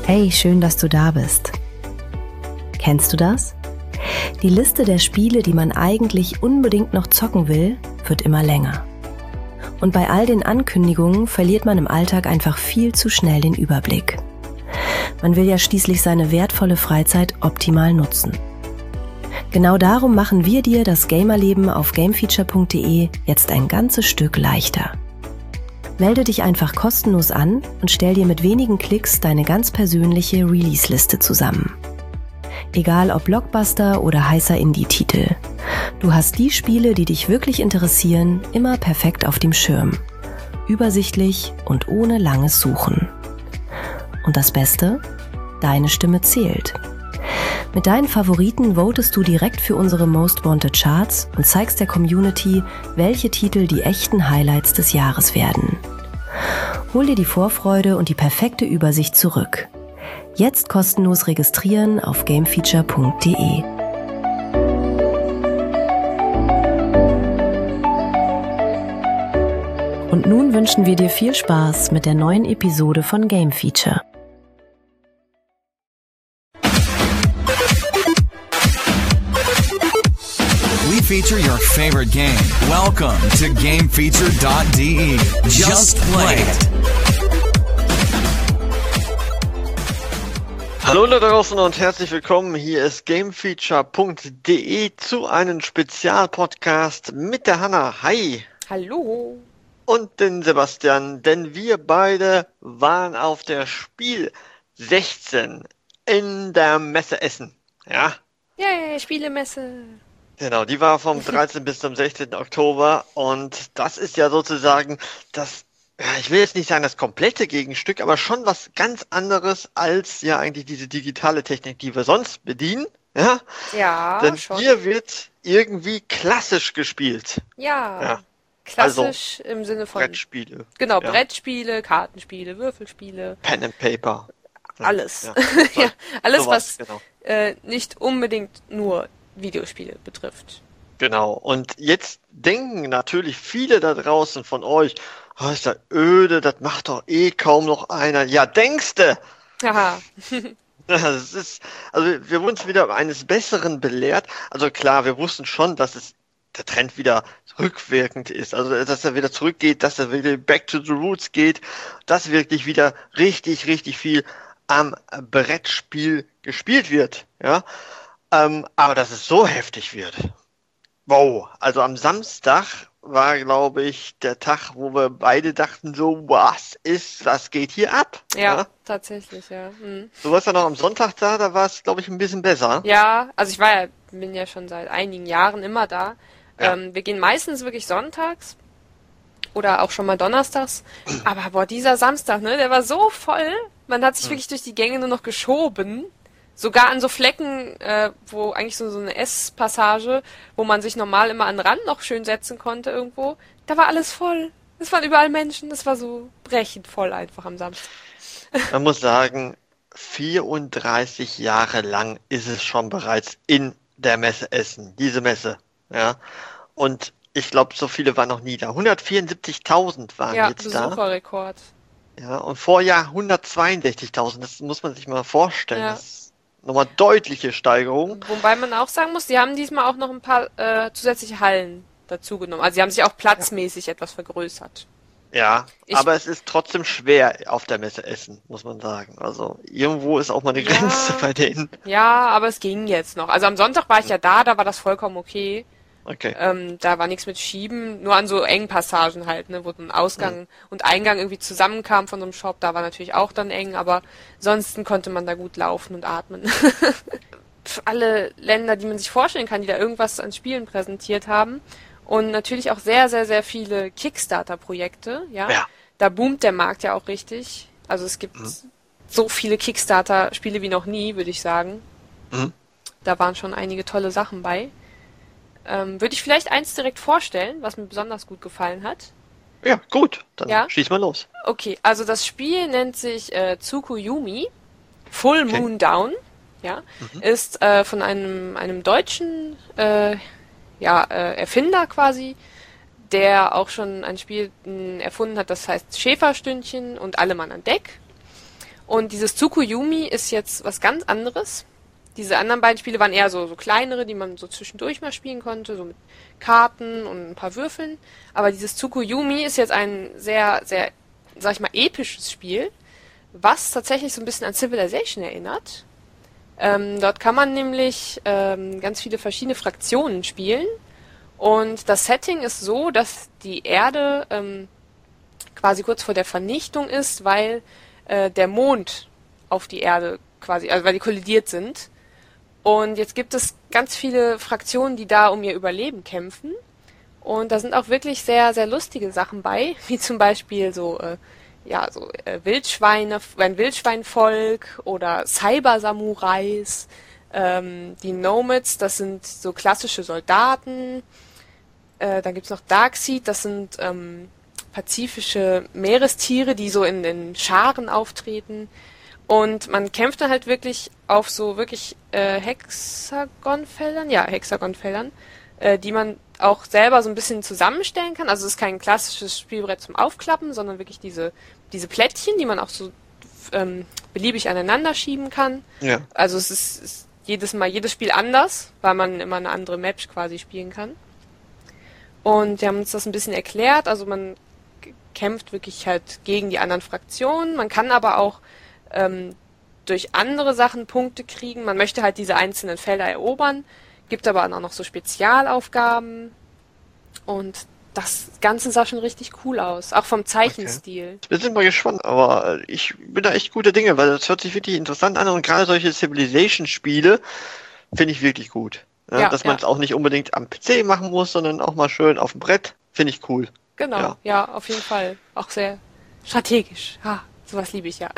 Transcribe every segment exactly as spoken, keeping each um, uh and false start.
Hey, schön, dass du da bist. Kennst du das? Die Liste der Spiele, die man eigentlich unbedingt noch zocken will, wird immer länger. Und bei all den Ankündigungen verliert man im Alltag einfach viel zu schnell den Überblick. Man will ja schließlich seine wertvolle Freizeit optimal nutzen. Genau darum machen wir dir das Gamerleben auf gamefeature punkt de jetzt ein ganzes Stück leichter. Melde dich einfach kostenlos an und stell dir mit wenigen Klicks deine ganz persönliche Release-Liste zusammen. Egal ob Blockbuster oder heißer Indie-Titel. Du hast die Spiele, die dich wirklich interessieren, immer perfekt auf dem Schirm. Übersichtlich und ohne langes Suchen. Und das Beste? Deine Stimme zählt. Mit deinen Favoriten votest du direkt für unsere Most Wanted Charts und zeigst der Community, welche Titel die echten Highlights des Jahres werden. Hol dir die Vorfreude und die perfekte Übersicht zurück. Jetzt kostenlos registrieren auf gamefeature punkt de. Und nun wünschen wir dir viel Spaß mit der neuen Episode von Game Feature. We feature your favorite game. Welcome to gamefeature dot de. Just play it. Hallo da draußen und herzlich willkommen. Hier ist gamefeature punkt de zu einem Spezialpodcast mit der Hanna. Hi. Hallo. Und den Sebastian, denn wir beide waren auf der Spiel sechzehn in der Messe Essen. Ja. Yay, Spielemesse. Genau, die war vom dreizehnten bis zum sechzehnten Oktober und das ist ja sozusagen das, ja, ich will jetzt nicht sagen das komplette Gegenstück, aber schon was ganz anderes als ja eigentlich diese digitale Technik, die wir sonst bedienen. Ja, ja denn schon. hier wird irgendwie klassisch gespielt. Ja, ja. klassisch also, im Sinne von Brettspiele. Genau, ja. Brettspiele, Kartenspiele, Würfelspiele. Pen and Paper. Alles. Ja, ja, alles, sowas, was genau. äh, nicht unbedingt nur Videospiele betrifft. Genau. Und jetzt denken natürlich viele da draußen von euch, oh, ist das öde, das macht doch eh kaum noch einer. Ja, denkste! Haha. Das ist, also wir wurden wieder eines Besseren belehrt. Also klar, wir wussten schon, dass es der Trend wieder rückwirkend ist. Also dass er wieder zurückgeht, dass er wieder back to the roots geht, dass wirklich wieder richtig, richtig viel am Brettspiel gespielt wird. Ja. Ähm, aber dass es so heftig wird. Wow. Also am Samstag war, glaube ich, der Tag, wo wir beide dachten so, was ist, was geht hier ab? Ja, ja? tatsächlich, ja. Hm. Du warst ja noch am Sonntag da, da war es, glaube ich, ein bisschen besser. Ja, also ich war ja, bin ja schon seit einigen Jahren immer da. Ja. Ähm, wir gehen meistens wirklich sonntags oder auch schon mal donnerstags. Aber boah, dieser Samstag, ne, der war so voll. Man hat sich Hm. wirklich durch die Gänge nur noch geschoben. Sogar an so Flecken, äh, wo eigentlich so, so eine Esspassage, wo man sich normal immer an den Rand noch schön setzen konnte irgendwo, da war alles voll. Es waren überall Menschen, das war so brechend voll einfach am Samstag. Man muss sagen, vierunddreißig Jahre lang ist es schon bereits in der Messe Essen, diese Messe. Ja. Und ich glaube, so viele waren noch nie da. hundertvierundsiebzigtausend waren Ja, jetzt da. Besucherrekord. Ja, und Vorjahr hundertzweiundsechzigtausend. Das muss man sich mal vorstellen. Ja. Das ist nochmal deutliche Steigerung. Wobei man auch sagen muss, die haben diesmal auch noch ein paar äh, zusätzliche Hallen dazugenommen. Also sie haben sich auch platzmäßig ja. etwas vergrößert. Ja, Ich- aber es ist trotzdem schwer auf der Messe Essen, muss man sagen. Also irgendwo ist auch mal eine Ja. Grenze bei denen. Ja, aber es ging jetzt noch. Also am Sonntag war ich ja da, da war das vollkommen okay. Okay. Ähm, da war nichts mit Schieben, nur an so engen Passagen halt, ne, wo ein Ausgang Mhm. und Eingang irgendwie zusammenkam von so einem Shop, da war natürlich auch dann eng, aber ansonsten konnte man da gut laufen und atmen. Für alle Länder, die man sich vorstellen kann, die da irgendwas an Spielen präsentiert haben und natürlich auch sehr, sehr, sehr viele Kickstarter-Projekte, ja. Ja. Da boomt der Markt ja auch richtig. Also es gibt Mhm. so viele Kickstarter-Spiele wie noch nie, würde ich sagen. Mhm. Da waren schon einige tolle Sachen bei. Ähm, würde ich vielleicht eins direkt vorstellen, was mir besonders gut gefallen hat. Ja, gut. Dann Ja? schieß mal los. Okay, also das Spiel nennt sich äh, Tsukuyomi Full Okay. Moon Down. Ja, Mhm. ist äh, von einem einem deutschen äh, ja, äh, Erfinder quasi, der auch schon ein Spiel mh, erfunden hat, das heißt Schäferstündchen und Alle Mann an Deck. Und dieses Tsukuyomi ist jetzt was ganz anderes. Diese anderen beiden Spiele waren eher so, so kleinere, die man so zwischendurch mal spielen konnte, so mit Karten und ein paar Würfeln. Aber dieses Tsukuyomi ist jetzt ein sehr, sehr, sag ich mal, episches Spiel, was tatsächlich so ein bisschen an Civilization erinnert. Ähm, dort kann man nämlich ähm, ganz viele verschiedene Fraktionen spielen. Und das Setting ist so, dass die Erde ähm, quasi kurz vor der Vernichtung ist, weil äh, der Mond auf die Erde quasi, also weil die kollidiert sind. Und jetzt gibt es ganz viele Fraktionen, die da um ihr Überleben kämpfen. Und da sind auch wirklich sehr, sehr lustige Sachen bei, wie zum Beispiel so, äh, ja, so äh, Wildschweine, ein Wildschweinvolk oder Cyber-Samurais. Ähm, die Nomads, das sind so klassische Soldaten. Äh, dann gibt's noch Darkseid, das sind ähm, pazifische Meerestiere, die so in den Scharen auftreten. Und man kämpft dann halt wirklich auf so wirklich äh, Hexagonfeldern, ja, Hexagonfeldern, äh, die man auch selber so ein bisschen zusammenstellen kann. Also es ist kein klassisches Spielbrett zum Aufklappen, sondern wirklich diese diese Plättchen, die man auch so ähm, beliebig aneinander schieben kann. Ja. Also es ist, ist jedes Mal jedes Spiel anders, weil man immer eine andere Map quasi spielen kann. Und wir haben uns das ein bisschen erklärt. Also man kämpft wirklich halt gegen die anderen Fraktionen. Man kann aber auch ähm, durch andere Sachen Punkte kriegen. Man möchte halt diese einzelnen Felder erobern, gibt aber auch noch so Spezialaufgaben. Und das Ganze sah schon richtig cool aus, auch vom Zeichenstil. Okay. Wir sind mal gespannt, aber ich bin da echt guter Dinge, weil das hört sich wirklich interessant an und gerade solche Civilization-Spiele finde ich wirklich gut. Ja, Ja, dass man es ja. auch nicht unbedingt am P C machen muss, sondern auch mal schön auf dem Brett, finde ich cool. Genau, Ja. ja. auf jeden Fall. Auch sehr strategisch. Ha, sowas liebe ich ja.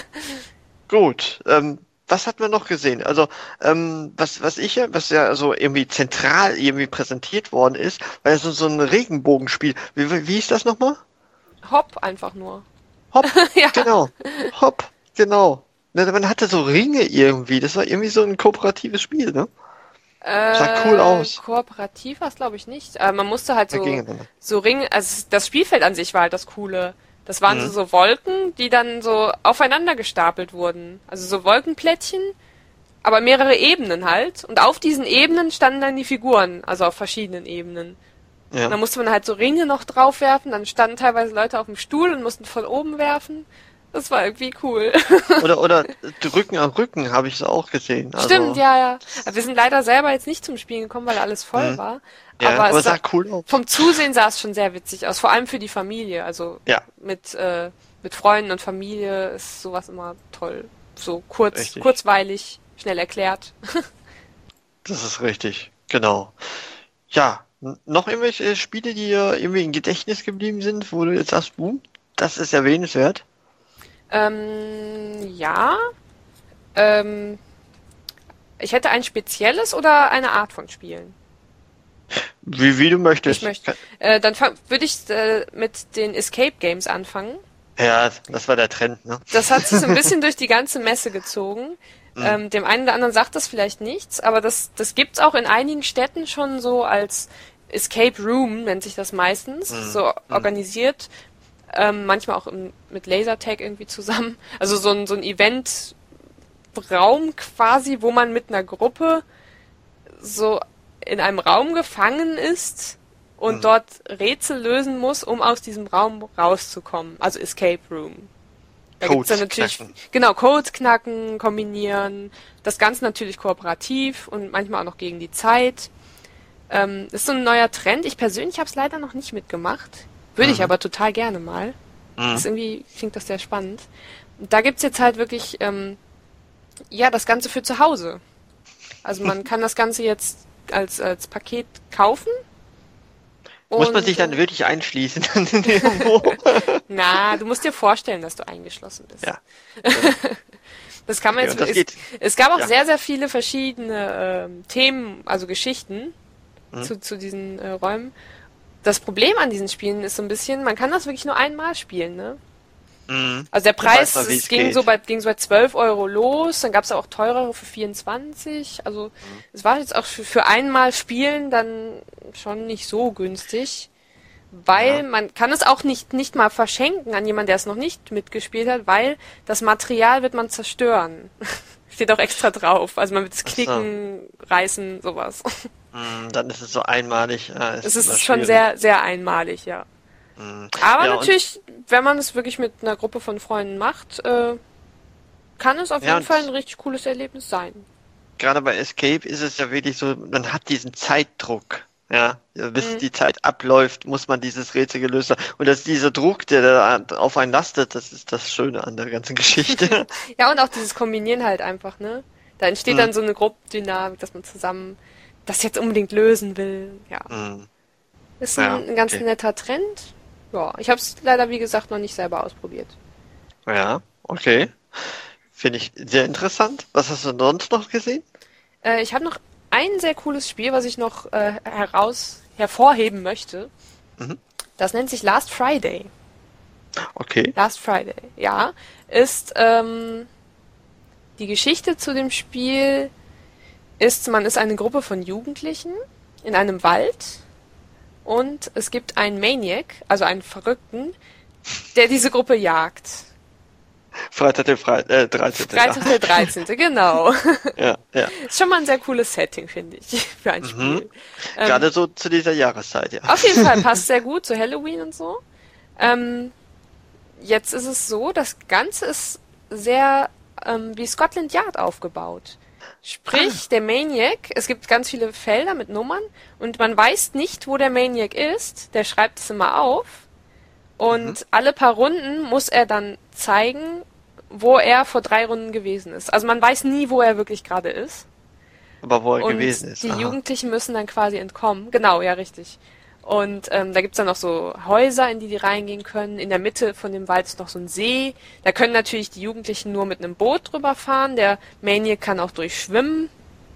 Gut, ähm, was hat man noch gesehen? Also, ähm, was, was ich ja, was ja so irgendwie zentral irgendwie präsentiert worden ist, war ja so, so ein Regenbogenspiel. Wie, wie wie hieß das nochmal? Hopp einfach nur. Hopp, Ja. genau. Hopp, genau. Ne, man hatte so Ringe irgendwie. Das war irgendwie so ein kooperatives Spiel, ne? Sah cool aus. Kooperativ war es, glaube ich, nicht. Äh, man musste halt Ja, so, gegeneinander. so Ringe, also das Spielfeld an sich war halt das Coole. Das waren Mhm. so, so Wolken, die dann so aufeinander gestapelt wurden. Also so Wolkenplättchen, aber mehrere Ebenen halt. Und auf diesen Ebenen standen dann die Figuren, also auf verschiedenen Ebenen. Und dann Ja. musste man halt so Ringe noch drauf werfen, dann standen teilweise Leute auf dem Stuhl und mussten von oben werfen. Das war irgendwie cool. Oder, oder Rücken an Rücken habe ich es auch gesehen. Also, Stimmt, ja, ja. Aber wir sind leider selber jetzt nicht zum Spielen gekommen, weil alles voll Mhm. war. Ja, aber aber es sah, sah cool aus. vom Zusehen sah es schon sehr witzig aus, vor allem für die Familie. Also Ja. mit, äh, mit Freunden und Familie ist sowas immer toll. So kurz, Richtig. kurzweilig, schnell erklärt. Das ist richtig, genau. Ja, n- noch irgendwelche Spiele, die dir irgendwie im Gedächtnis geblieben sind, wo du jetzt sagst, uh, das ist erwähnenswert? ähm, ja. Ähm, ich hätte ein spezielles oder eine Art von Spielen? Wie, wie du möchtest. Ich möchte. Äh, dann fang- würde ich äh, mit den Escape Games anfangen. Ja, das war der Trend, ne? Das hat sich so ein bisschen durch die ganze Messe gezogen. Ähm, dem einen oder anderen sagt das vielleicht nichts, aber das, das gibt's auch in einigen Städten schon so als Escape Room, nennt sich das meistens, so organisiert. Ähm, manchmal auch im, mit Lasertag irgendwie zusammen. Also so ein, so ein Event-Raum quasi, wo man mit einer Gruppe so in einem Raum gefangen ist und Mhm. dort Rätsel lösen muss, um aus diesem Raum rauszukommen. Also Escape Room. Da gibt's dann Codes natürlich, knacken. genau, Codes knacken, kombinieren. Das Ganze natürlich kooperativ und manchmal auch noch gegen die Zeit. Ähm, ist so ein neuer Trend. Ich persönlich habe es leider noch nicht mitgemacht. Würde ich Mhm. aber total gerne mal. Mhm. Das ist irgendwie klingt das sehr spannend. Und da gibt's jetzt halt wirklich, ähm, ja, das Ganze für zu Hause. Also man kann das Ganze jetzt als, als Paket kaufen. Muss man Und, sich dann äh, wirklich einschließen? Irgendwo? Na, du musst dir vorstellen, dass du eingeschlossen bist. Ja. Das kann man Okay, jetzt. und das es, geht. es gab auch Ja. sehr, sehr viele verschiedene ähm, Themen, also Geschichten Mhm. zu, zu diesen äh, Räumen. Das Problem an diesen Spielen ist so ein bisschen, man kann das wirklich nur einmal spielen, ne? Mhm. Also der Dann weiß Preis, man, wie es es ging geht. so bei ging so bei zwölf Euro los, dann gab es auch teurere für vierundzwanzig. Also es war jetzt auch für, für einmal spielen dann schon nicht so günstig. weil Ja. man kann es auch nicht, nicht mal verschenken an jemanden, der es noch nicht mitgespielt hat, weil das Material wird man zerstören. Steht auch extra drauf. Also man wird es Ach so. knicken, reißen, sowas. Mm, Dann ist es so einmalig. Ja, Es immer ist schon schwierig. sehr, sehr einmalig, ja. Mm. Aber Ja, und- natürlich, wenn man es wirklich mit einer Gruppe von Freunden macht, äh, kann es auf Ja, jeden und- Fall ein richtig cooles Erlebnis sein. Gerade bei Escape ist es ja wirklich so, man hat diesen Zeitdruck. Ja, bis Mhm. die Zeit abläuft, muss man dieses Rätsel gelöst haben. Und dass dieser Druck, der da auf einen lastet, das ist das Schöne an der ganzen Geschichte. Ja, und auch dieses Kombinieren halt einfach, ne? Da entsteht Mhm. dann so eine Gruppendynamik, dass man zusammen das jetzt unbedingt lösen will. Ja. Mm. Ist Ja, ein, ein ganz okay. netter Trend. Ja, ich habe es leider, wie gesagt, noch nicht selber ausprobiert. Ja, okay. Finde ich sehr interessant. Was hast du sonst noch gesehen? Äh, ich habe noch ein sehr cooles Spiel, was ich noch äh, heraus hervorheben möchte. Mhm. Das nennt sich Last Friday. Okay. Last Friday, ja. Ist ähm, die Geschichte zu dem Spiel ist, man ist eine Gruppe von Jugendlichen in einem Wald und es gibt einen Maniac, also einen Verrückten, der diese Gruppe jagt. Freitag der Fre äh, dreizehnte Freitag der dreizehnte, genau. Ja, ja. Ist schon mal ein sehr cooles Setting, finde ich, für ein Spiel. Ähm, Gerade so zu dieser Jahreszeit, ja. Auf jeden Fall passt sehr gut zu Halloween und so. Ähm, jetzt ist es so, das Ganze ist sehr ähm, wie Scotland Yard aufgebaut. Sprich, der Maniac, es gibt ganz viele Felder mit Nummern und man weiß nicht, wo der Maniac ist. Der schreibt es immer auf. Und alle paar Runden muss er dann zeigen, wo er vor drei Runden gewesen ist. Also man weiß nie, wo er wirklich gerade ist. Aber wo er Und gewesen ist. die Aha. Jugendlichen müssen dann quasi entkommen. Genau, ja, richtig. Und ähm, da gibt's dann noch so Häuser, in die die reingehen können. In der Mitte von dem Wald ist noch so ein See. Da können natürlich die Jugendlichen nur mit einem Boot drüber fahren. Der Maniac kann auch durchschwimmen.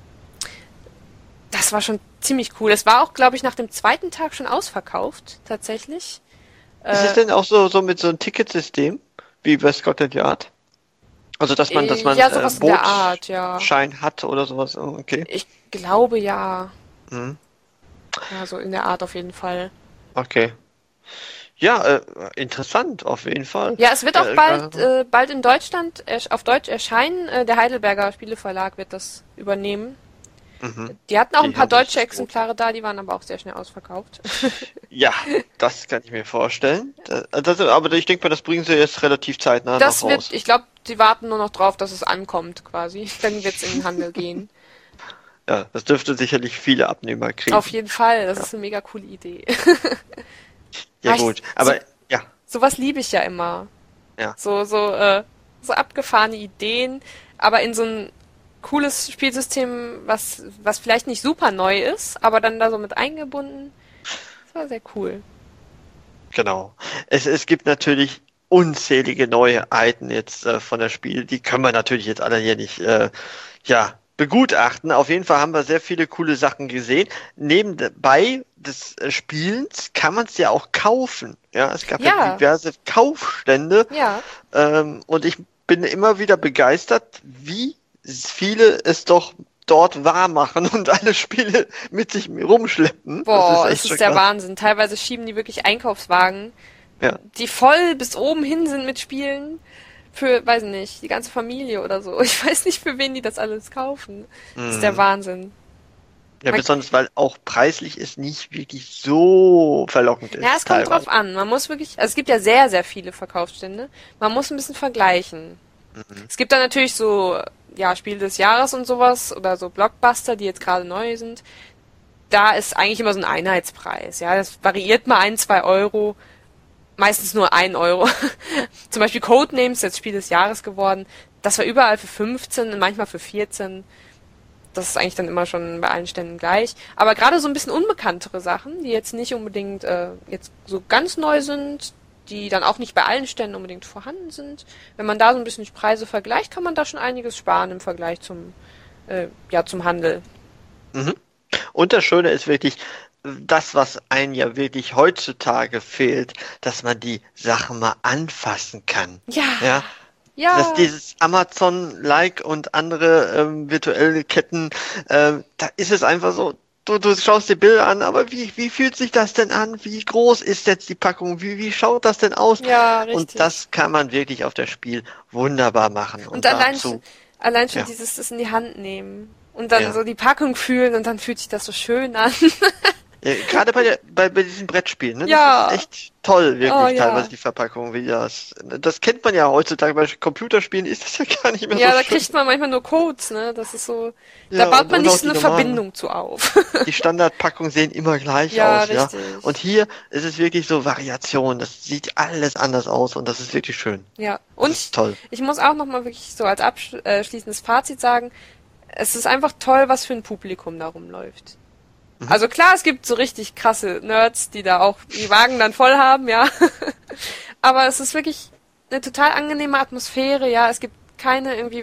Das war schon ziemlich cool. Es war auch, glaube ich, nach dem zweiten Tag schon ausverkauft, tatsächlich. Ist es denn auch so, so mit so einem Ticketsystem, wie bei Scotland Yard? Also, dass man, dass man ja, sowas äh, in der Art, ja. Bootschein hat oder sowas. Oh, okay. Ich glaube, ja. Mhm. Ja, so in der Art auf jeden Fall. Okay. Ja, äh, interessant, auf jeden Fall. Ja, es wird auch Äh, bald, äh, äh, bald in Deutschland ersch- auf Deutsch erscheinen. Äh, der Heidelberger Spieleverlag wird das übernehmen. mhm. Die hatten auch Die ein paar haben das deutsche gut. Exemplare da, die waren aber auch sehr schnell ausverkauft. Ja, das kann ich mir vorstellen. Das, das, aber ich denke mal, das bringen sie jetzt relativ zeitnah Das noch wird, raus. ich glaube, die warten nur noch drauf, dass es ankommt quasi. Dann wird's in den Handel gehen. Ja, das dürfte sicherlich viele Abnehmer kriegen. Auf jeden Fall, das ist eine mega coole Idee. Ja, ich- gut. Aber, so- ja. Sowas liebe ich ja immer. Ja. So, so, äh, so abgefahrene Ideen, aber in so ein cooles Spielsystem, was, was vielleicht nicht super neu ist, aber dann da so mit eingebunden. Das war sehr cool. Genau. Es, es gibt natürlich unzählige Neuheiten jetzt äh, von der Spiel. Die können wir natürlich jetzt alle hier nicht äh, ja, begutachten. Auf jeden Fall haben wir sehr viele coole Sachen gesehen. Nebenbei des äh, Spielens kann man es ja auch kaufen. Ja, es gab ja, Ja. diverse Kaufstände. Ja, Ähm, und ich bin immer wieder begeistert, wie viele es doch dort wahr machen und alle Spiele mit sich rumschleppen. boah, das es schon ist der krass. Wahnsinn. Teilweise schieben die wirklich Einkaufswagen, Ja. die voll bis oben hin sind mit Spielen. Für, weiß nicht, die ganze Familie oder so. Ich weiß nicht, für wen die das alles kaufen. Das ist der Mhm. Wahnsinn. Ja, Man- besonders weil auch preislich es nicht wirklich so verlockend ist. Ja, es kommt teilweise. drauf an. Man muss wirklich, also es gibt ja sehr, sehr viele Verkaufsstände. Man muss ein bisschen vergleichen. Mhm. Es gibt da natürlich so, ja, Spiel des Jahres und sowas oder so Blockbuster, die jetzt gerade neu sind. Da ist eigentlich immer so ein Einheitspreis. Ja, das variiert mal ein, zwei Euro. Meistens nur ein Euro. Zum Beispiel Codenames, jetzt Spiel des Jahres geworden. Das war überall für fünfzehn und manchmal für vierzehn. Das ist eigentlich dann immer schon bei allen Ständen gleich. Aber gerade so ein bisschen unbekanntere Sachen, die jetzt nicht unbedingt äh, jetzt so ganz neu sind, die dann auch nicht bei allen Ständen unbedingt vorhanden sind. Wenn man da so ein bisschen die Preise vergleicht, kann man da schon einiges sparen im Vergleich zum, äh, ja, zum Handel. Mhm. Und das Schöne ist wirklich, das, was einem ja wirklich heutzutage fehlt, dass man die Sachen mal anfassen kann. Ja, Ja, ja, dass dieses Amazon-like und andere ähm, virtuelle Ketten, ähm, da ist es einfach so, du, du schaust dir Bilder an, aber wie, wie fühlt sich das denn an? Wie groß ist jetzt die Packung? Wie, wie schaut das denn aus? Ja, richtig. Und das kann man wirklich auf das Spiel wunderbar machen. Und, und allein, dazu, schon, allein schon ja. dieses das in die Hand nehmen und dann Ja. so die Packung fühlen und dann fühlt sich das so schön an. Ja, gerade bei, der, bei, bei diesen Brettspielen, ne? Ja. Das ist echt toll, wirklich, Oh, ja. teilweise die Verpackung, wie das. Das kennt man ja heutzutage, bei Computerspielen ist das ja gar nicht mehr Ja, so da schön. kriegt man manchmal nur Codes, ne? Das ist so, Ja, da baut und- man und nicht auch so die eine normalen. Verbindung zu auf. Die Standardpackungen sehen immer gleich Ja, aus, ja. richtig. Und hier ist es wirklich so Variation, das sieht alles anders aus und das ist wirklich schön. Ja, Das und ist toll. ich muss auch nochmal wirklich so als abschließendes Fazit sagen, es ist einfach toll, was für ein Publikum da rumläuft. Mhm. Also klar, es gibt so richtig krasse Nerds, die da auch die Wagen dann voll haben, ja. Aber es ist wirklich eine total angenehme Atmosphäre, ja. Es gibt keine irgendwie,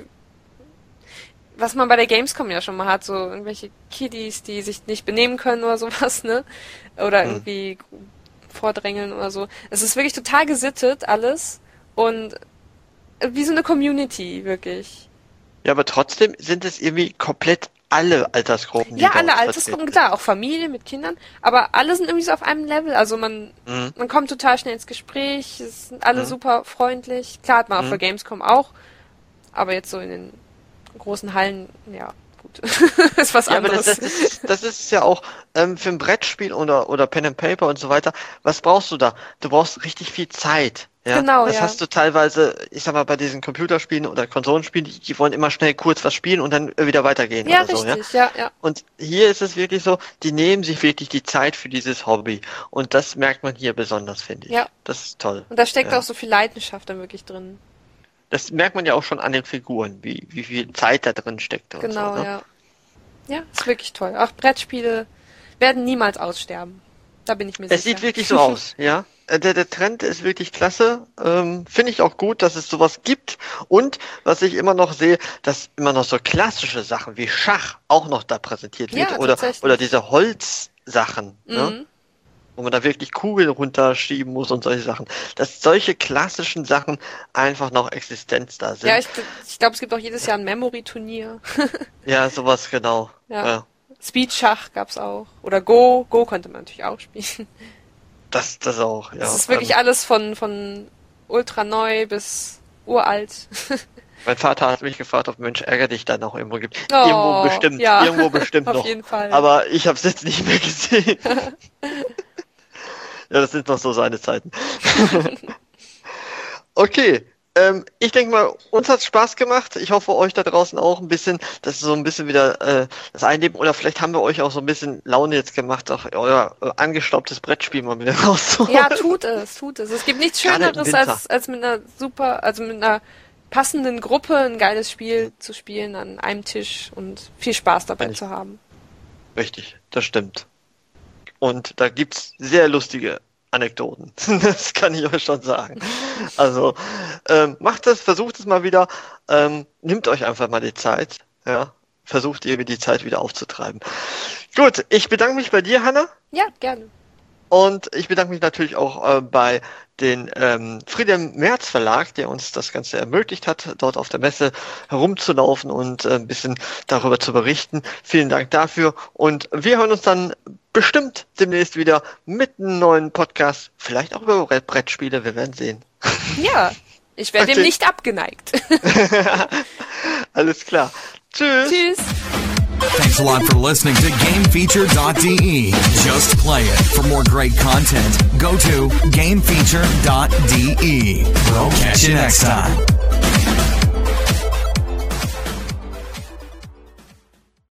was man bei der Gamescom ja schon mal hat, so irgendwelche Kiddies, die sich nicht benehmen können oder sowas, ne? Oder Mhm. irgendwie vordrängeln oder so. Es ist wirklich total gesittet alles und wie so eine Community, wirklich. Ja, aber trotzdem sind es irgendwie komplett alle Altersgruppen. die Ja, dort alle Altersgruppen, vertreten klar, auch Familie mit Kindern, aber alle sind irgendwie so auf einem Level. Also man, Mhm. man kommt total schnell ins Gespräch, es sind alle Mhm. super freundlich. Klar hat man auf Mhm. der Gamescom auch, aber jetzt so in den großen Hallen, ja, gut, ist was Ja, aber anderes. das, das, ist, das ist ja auch ähm, für ein Brettspiel oder, oder Pen and Paper und so weiter. Was brauchst du da? Du brauchst richtig viel Zeit. Ja? Genau, Das ja. hast du teilweise, ich sag mal, bei diesen Computerspielen oder Konsolenspielen, die, die wollen immer schnell kurz was spielen und dann wieder weitergehen Ja, oder so. Ja? richtig, ja, ja. Und hier ist es wirklich so, die nehmen sich wirklich die Zeit für dieses Hobby. Und das merkt man hier besonders, finde ich. Ja. Das ist toll. Und da steckt Ja. auch so viel Leidenschaft dann wirklich drin. Das merkt man ja auch schon an den Figuren, wie, wie viel Zeit da drin steckt. Und Genau, so, ne? ja. Ja, ist wirklich toll. Auch Brettspiele werden niemals aussterben. Da bin ich mir Es sicher. sieht wirklich so aus, ja. Äh, Der, der Trend ist wirklich klasse. Ähm, Finde ich auch gut, dass es sowas gibt. Und was ich immer noch sehe, dass immer noch so klassische Sachen wie Schach auch noch da präsentiert wird. Ja, oder, tatsächlich. oder diese Holzsachen, ne? Mhm. Wo man da wirklich Kugeln runterschieben muss und solche Sachen. Dass solche klassischen Sachen einfach noch Existenz da sind. Ja, ich, ich glaube, es gibt auch jedes Jahr ein Memory-Turnier. Ja, sowas genau. Ja. Ja. Speed-Schach gab's auch. Oder Go. Go konnte man natürlich auch spielen. Das, das auch, ja. Das ist wirklich Ähm, alles von, von ultra neu bis uralt. Mein Vater hat mich gefragt, ob Mensch ärger dich da noch irgendwo gibt. Oh, irgendwo bestimmt, ja. irgendwo bestimmt Auf noch. jeden Fall. Aber ich habe es jetzt nicht mehr gesehen. Ja, das sind noch so seine Zeiten. Okay, ähm, ich denke mal, uns hat's Spaß gemacht. Ich hoffe, euch da draußen auch ein bisschen, dass so ein bisschen wieder äh, das Einleben, oder vielleicht haben wir euch auch so ein bisschen Laune jetzt gemacht, auch euer äh, angestaubtes Brettspiel mal wieder rauszuholen. Ja, tut es, tut es. Es gibt nichts Gerade im Schöneres, Winter. als, als mit einer super, also mit einer passenden Gruppe ein geiles Spiel zu spielen an einem Tisch und viel Spaß dabei Finde ich. zu haben. Richtig, das stimmt. Und da gibt's sehr lustige Anekdoten. Das kann ich euch schon sagen. Also ähm, macht es, versucht es mal wieder. Ähm, nehmt euch einfach mal die Zeit. Ja, versucht irgendwie die Zeit wieder aufzutreiben. Gut, ich bedanke mich bei dir, Hanna. Ja, gerne. Und ich bedanke mich natürlich auch äh, bei den ähm, Friedem Merz Verlag, der uns das Ganze ermöglicht hat, dort auf der Messe herumzulaufen und äh, ein bisschen darüber zu berichten. Vielen Dank dafür. Und wir hören uns dann bestimmt demnächst wieder mit einem neuen Podcast. Vielleicht auch über Brettspiele, wir werden sehen. Ja, ich wäre Okay. dem nicht abgeneigt. Alles klar. Tschüss. Tschüss. Thanks a lot for listening to game feature dot d e. Just play it. For more great content, go to game feature dot d e. We'll catch you next time.